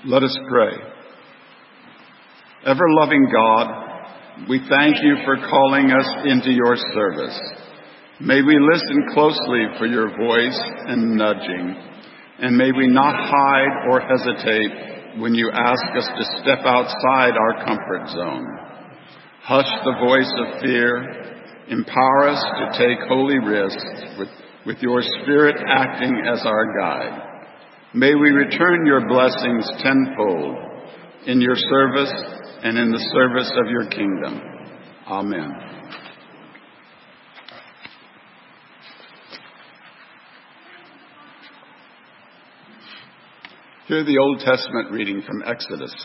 Let us pray. Ever-loving God, we thank you for calling us into your service. May we listen closely for your voice and nudging, and may we not hide or hesitate when you ask us to step outside our comfort zone. Hush the voice of fear. Empower us to take holy risks with your Spirit acting as our guide. May we return your blessings tenfold in your service and in the service of your kingdom. Amen. Hear the Old Testament reading from Exodus.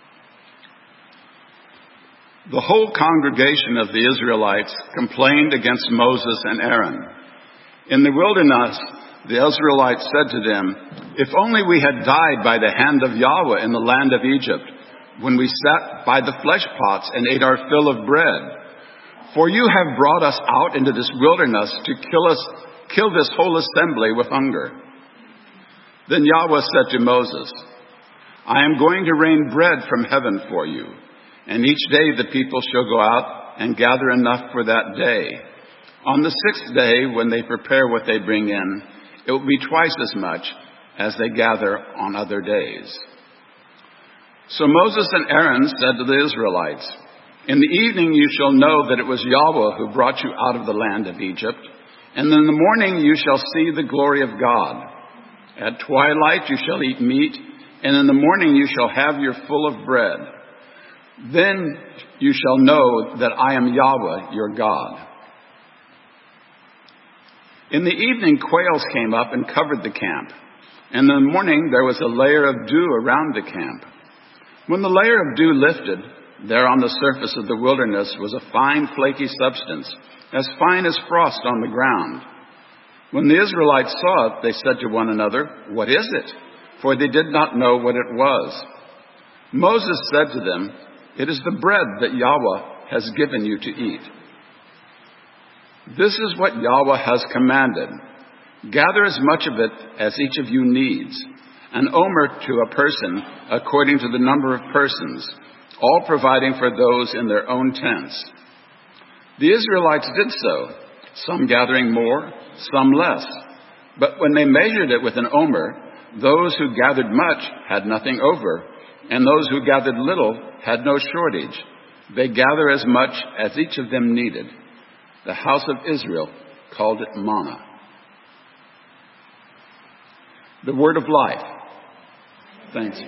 The whole congregation of the Israelites complained against Moses and Aaron. In the wilderness, the Israelites said to them, "If only we had died by the hand of Yahweh in the land of Egypt, when we sat by the flesh pots and ate our fill of bread. For you have brought us out into this wilderness to kill this whole assembly with hunger." Then Yahweh said to Moses, "I am going to rain bread from heaven for you, and each day the people shall go out and gather enough for that day. On the sixth day, when they prepare what they bring in, it will be twice as much as they gather on other days." So Moses and Aaron said to the Israelites, "In the evening you shall know that it was Yahweh who brought you out of the land of Egypt, and in the morning you shall see the glory of God. At twilight you shall eat meat, and in the morning you shall have your full of bread. Then you shall know that I am Yahweh your God." In the evening quails came up and covered the camp, and in the morning there was a layer of dew around the camp. When the layer of dew lifted, there on the surface of the wilderness was a fine flaky substance, as fine as frost on the ground. When the Israelites saw it, they said to one another, "What is it?" For they did not know what it was. Moses said to them, "It is the bread that Yahweh has given you to eat." "This is what Yahweh has commanded. Gather as much of it as each of you needs, an omer to a person according to the number of persons, all providing for those in their own tents." The Israelites did so, some gathering more, some less. But when they measured it with an omer, those who gathered much had nothing over, and those who gathered little had no shortage. They gather as much as each of them needed. The house of Israel called it manna. The word of life. Thanks.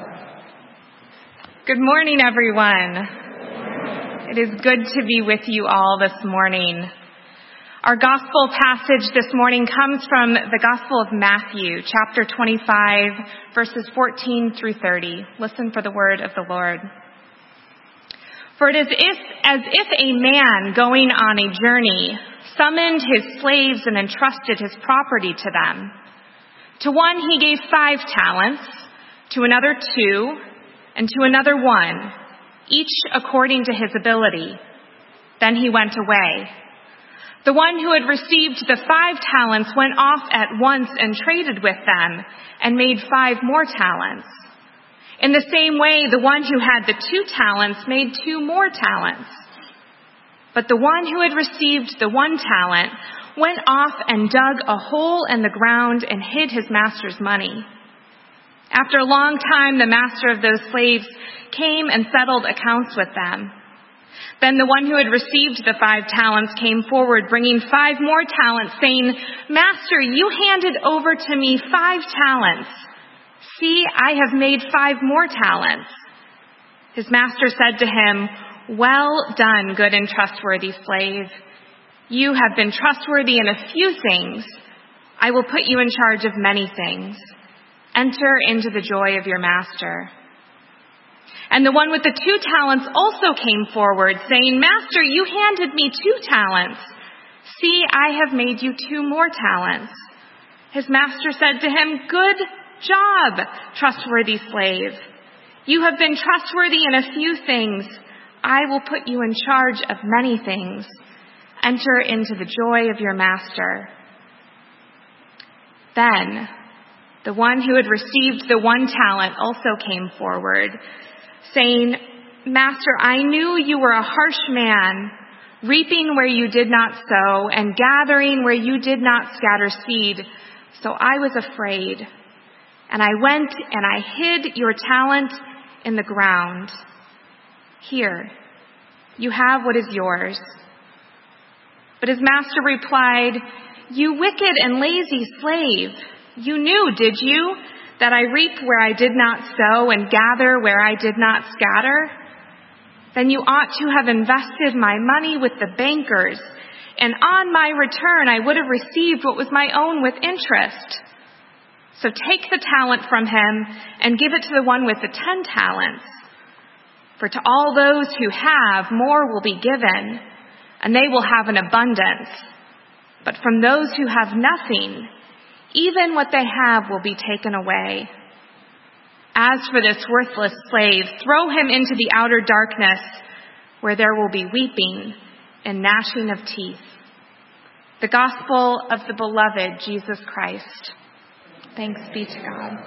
Good morning, everyone. It is good to be with you all this morning. Our gospel passage this morning comes from the Gospel of Matthew, chapter 25, verses 14 through 30. Listen for the word of the Lord. "For it is as if a man going on a journey summoned his slaves and entrusted his property to them. To one he gave 5 talents, to another 2, and to another 1, each according to his ability. Then he went away. The one who had received the 5 talents went off at once and traded with them and made 5 more talents. In the same way, the one who had the 2 talents made 2 more talents. But the one who had received the 1 talent went off and dug a hole in the ground and hid his master's money. After a long time, the master of those slaves came and settled accounts with them. Then the one who had received the 5 talents came forward, bringing 5 more talents, saying, 'Master, you handed over to me 5 talents. See, I have made 5 more talents.' His master said to him, 'Well done, good and trustworthy slave. You have been trustworthy in a few things. I will put you in charge of many things. Enter into the joy of your master.' And the one with the 2 talents also came forward, saying, 'Master, you handed me 2 talents. See, I have made you 2 more talents.' His master said to him, 'Good job, trustworthy slave. You have been trustworthy in a few things. I will put you in charge of many things. Enter into the joy of your master.' Then The one who had received the 1 talent also came forward, saying, 'Master, I knew you were a harsh man, reaping where you did not sow and gathering where you did not scatter seed. So I was afraid, and I went and I hid your talent in the ground. Here, you have what is yours.' But his master replied, 'You wicked and lazy slave, you knew, did you, that I reap where I did not sow and gather where I did not scatter? Then you ought to have invested my money with the bankers, and on my return I would have received what was my own with interest. So take the talent from him and give it to the one with the 10 talents. For to all those who have, more will be given, and they will have an abundance. But from those who have nothing, even what they have will be taken away. As for this worthless slave, throw him into the outer darkness, where there will be weeping and gnashing of teeth.'" The gospel of the beloved Jesus Christ. Thanks be to God.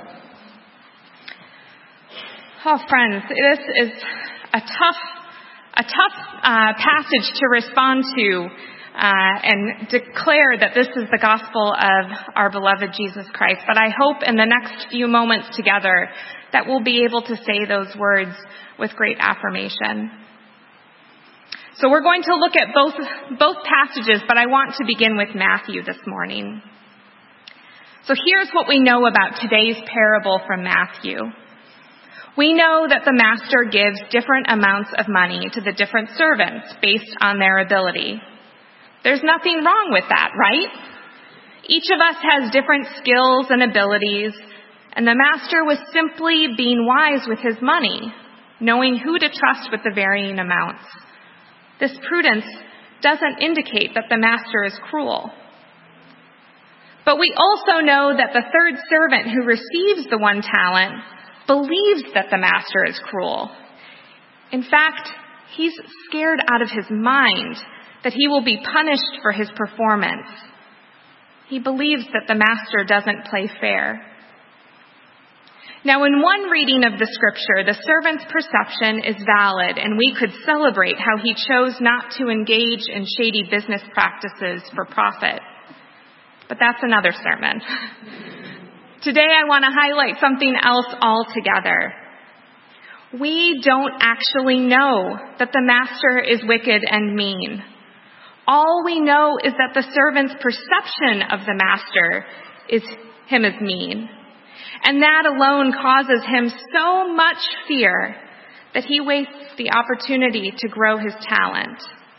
Oh, friends, this is a tough passage to respond to and declare that this is the gospel of our beloved Jesus Christ. But I hope in the next few moments together that we'll be able to say those words with great affirmation. So we're going to look at both passages, but I want to begin with Matthew this morning. So here's what we know about today's parable from Matthew. We know that the master gives different amounts of money to the different servants based on their ability. There's nothing wrong with that, right? Each of us has different skills and abilities, and the master was simply being wise with his money, knowing who to trust with the varying amounts. This prudence doesn't indicate that the master is cruel. But we also know that the third servant who receives the 1 talent believes that the master is cruel. In fact, he's scared out of his mind that he will be punished for his performance. He believes that the master doesn't play fair. Now, in one reading of the scripture, the servant's perception is valid, and we could celebrate how he chose not to engage in shady business practices for profit. But that's another sermon. Today, I want to highlight something else altogether. We don't actually know that the master is wicked and mean. All we know is that the servant's perception of the master is him as mean. And that alone causes him so much fear that he wastes the opportunity to grow his talent.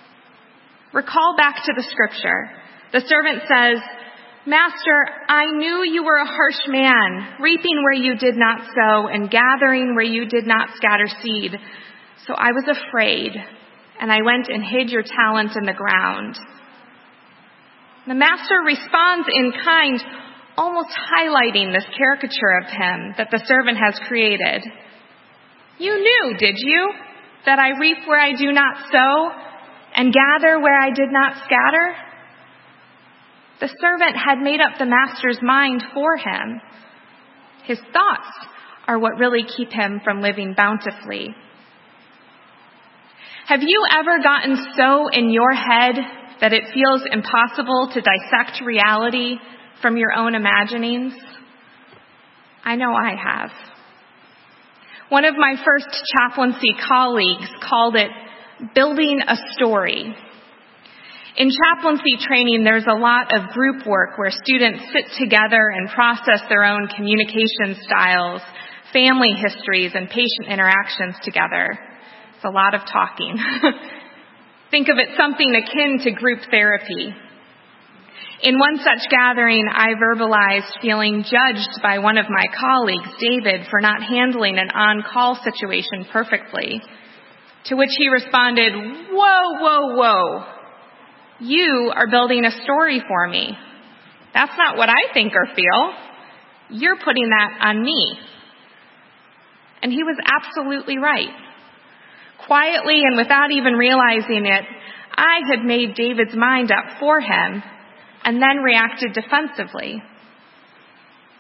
Recall back to the scripture. The servant says, "Master, I knew you were a harsh man, reaping where you did not sow and gathering where you did not scatter seed. So I was afraid, and I went and hid your talent in the ground." The master responds in kind, almost highlighting this caricature of him that the servant has created. "You knew, did you, that I reap where I do not sow and gather where I did not scatter?" The servant had made up the master's mind for him. His thoughts are what really keep him from living bountifully. Have you ever gotten so in your head that it feels impossible to dissect reality from your own imaginings? I know I have. One of my first chaplaincy colleagues called it building a story. In chaplaincy training, there's a lot of group work where students sit together and process their own communication styles, family histories, and patient interactions together. It's a lot of talking. Think of it something akin to group therapy. In one such gathering, I verbalized feeling judged by one of my colleagues, David, for not handling an on-call situation perfectly. To which he responded, "Whoa, whoa, whoa. You are building a story for me. That's not what I think or feel. You're putting that on me." And he was absolutely right. Quietly and without even realizing it, I had made David's mind up for him and then reacted defensively.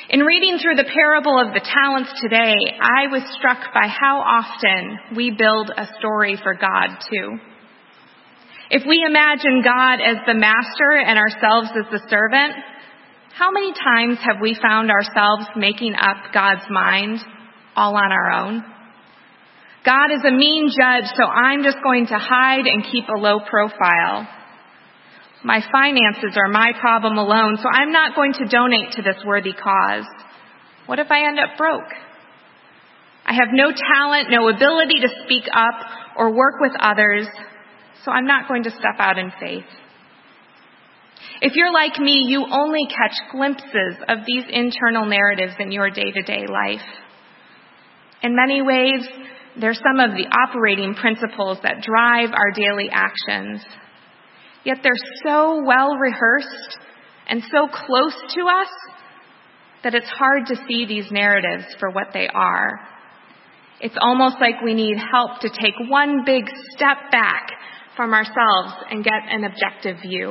In reading through the parable of the talents today, I was struck by how often we build a story for God too. If we imagine God as the master and ourselves as the servant, how many times have we found ourselves making up God's mind all on our own? God is a mean judge, so I'm just going to hide and keep a low profile. My finances are my problem alone, so I'm not going to donate to this worthy cause. What if I end up broke? I have no talent, no ability to speak up or work with others, so I'm not going to step out in faith. If you're like me, you only catch glimpses of these internal narratives in your day-to-day life. In many ways, they're some of the operating principles that drive our daily actions. Yet they're so well rehearsed and so close to us that it's hard to see these narratives for what they are. It's almost like we need help to take one big step back from ourselves and get an objective view.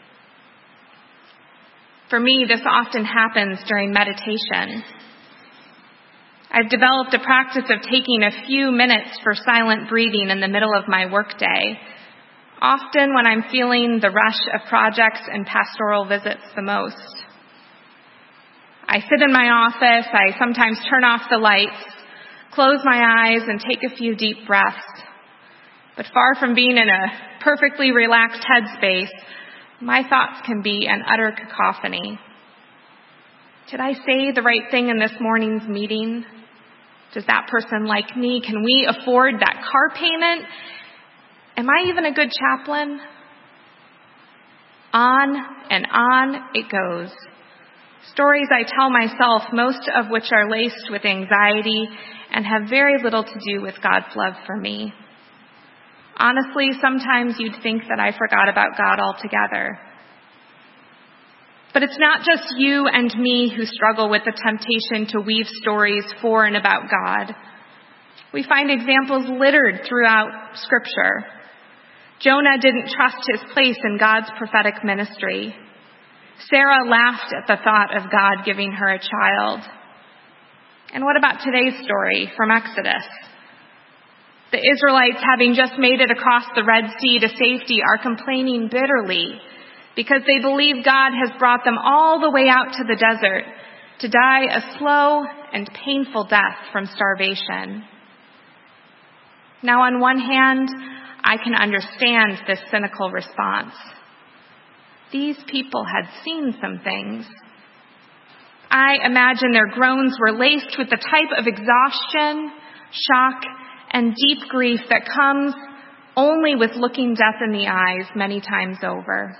For me, this often happens during meditation. I've developed a practice of taking a few minutes for silent breathing in the middle of my workday, often when I'm feeling the rush of projects and pastoral visits the most. I sit in my office, I sometimes turn off the lights, close my eyes, and take a few deep breaths. But far from being in a perfectly relaxed headspace, my thoughts can be an utter cacophony. Did I say the right thing in this morning's meeting? Does that person like me? Can we afford that car payment? Am I even a good chaplain? On and on it goes. Stories I tell myself, most of which are laced with anxiety and have very little to do with God's love for me. Honestly, sometimes you'd think that I forgot about God altogether. But it's not just you and me who struggle with the temptation to weave stories for and about God. We find examples littered throughout Scripture. Jonah didn't trust his place in God's prophetic ministry. Sarah laughed at the thought of God giving her a child. And what about today's story from Exodus? The Israelites, having just made it across the Red Sea to safety, are complaining bitterly because they believe God has brought them all the way out to the desert to die a slow and painful death from starvation. Now, on one hand, I can understand this cynical response. These people had seen some things. I imagine their groans were laced with the type of exhaustion, shock, and deep grief that comes only with looking death in the eyes many times over.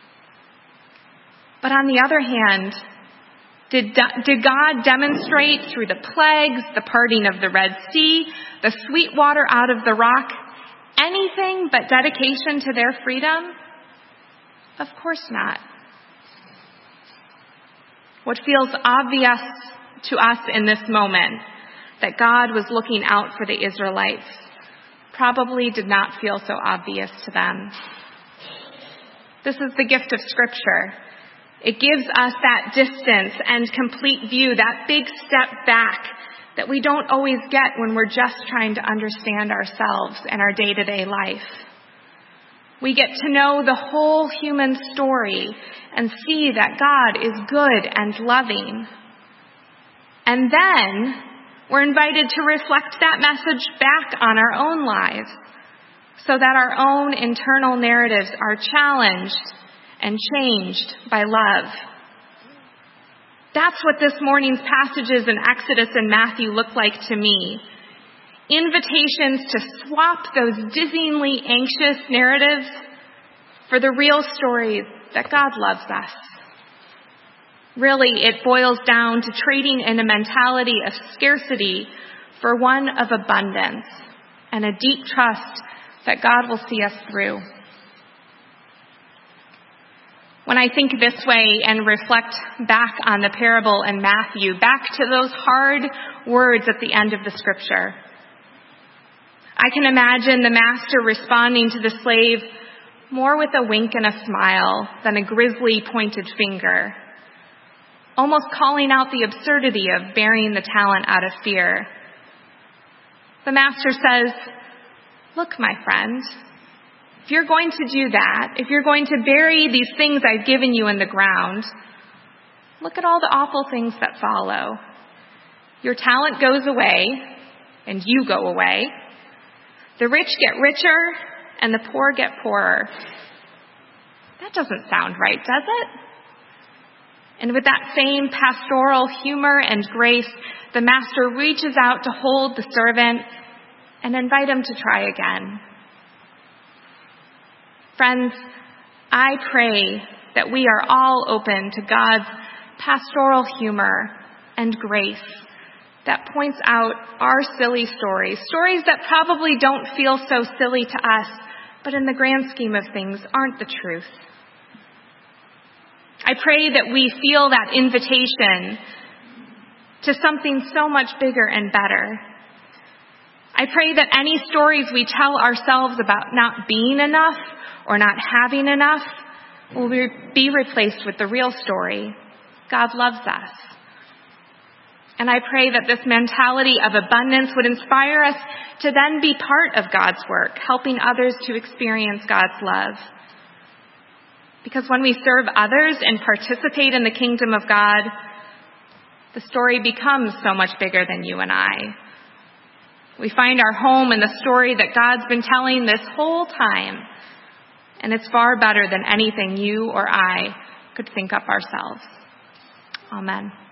But on the other hand, did God demonstrate through the plagues, the parting of the Red Sea, the sweet water out of the rock, anything but dedication to their freedom? Of course not. What feels obvious to us in this moment, that God was looking out for the Israelites, probably did not feel so obvious to them. This is the gift of Scripture. It gives us that distance and complete view, that big step back that we don't always get when we're just trying to understand ourselves and our day-to-day life. We get to know the whole human story and see that God is good and loving. And then we're invited to reflect that message back on our own lives so that our own internal narratives are challenged and changed by love. That's what this morning's passages in Exodus and Matthew look like to me. Invitations to swap those dizzyingly anxious narratives for the real stories that God loves us. Really, it boils down to trading in a mentality of scarcity for one of abundance and a deep trust that God will see us through. When I think this way and reflect back on the parable in Matthew, back to those hard words at the end of the Scripture, I can imagine the master responding to the slave more with a wink and a smile than a grisly pointed finger. almost calling out the absurdity of burying the talent out of fear. The master says, look, my friend, if you're going to do that, if you're going to bury these things I've given you in the ground, look at all the awful things that follow. Your talent goes away, and you go away. The rich get richer, and the poor get poorer. That doesn't sound right, does it? And with that same pastoral humor and grace, the master reaches out to hold the servant and invite him to try again. Friends, I pray that we are all open to God's pastoral humor and grace that points out our silly stories that probably don't feel so silly to us, but in the grand scheme of things aren't the truth. I pray that we feel that invitation to something so much bigger and better. I pray that any stories we tell ourselves about not being enough or not having enough will be replaced with the real story. God loves us. And I pray that this mentality of abundance would inspire us to then be part of God's work, helping others to experience God's love. Because when we serve others and participate in the kingdom of God, the story becomes so much bigger than you and I. We find our home in the story that God's been telling this whole time. And it's far better than anything you or I could think up ourselves. Amen.